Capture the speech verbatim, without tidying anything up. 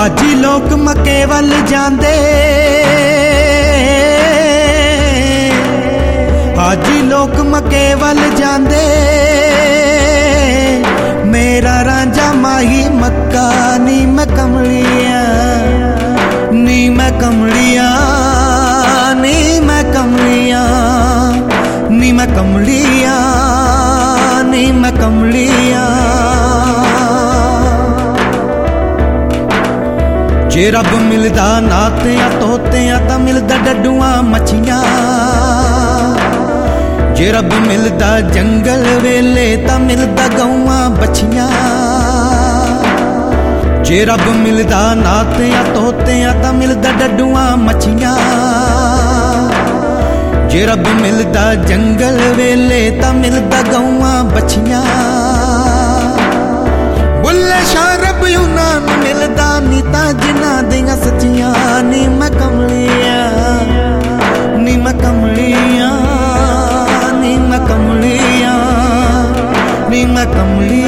हाजी लोग मक्के वल जांदे, हाजी लोग मक्के वल जांदे, मेरा रांझा माही मक्का नी मैं कमलिया, नी मैं कमलिया, नी मैं कमलिया, नी मैं कमलिया, नी मैं कमलिया। जे रब मिलदा नातियां तोतियां तां मिलदा डड्डूआं मच्छियां, जे रब मिलदा जंगल वेले तां मिलदा गऊआं बच्छियां, जे रब मिलदा नातियां तोतियां तां मिलदा डड्डूआं मच्छियां, जे रब मिलदा जंगल वेले तां मिलदा गऊआं बच्छियां। बुल्ले शाह रब उन्हां नूं मिलदा नी तां जिन्हां दियां सच्चियां, नी मैं कमलिया, नी मैं कमलिया, नी मैं कमलिया, नी मैं कमलिया।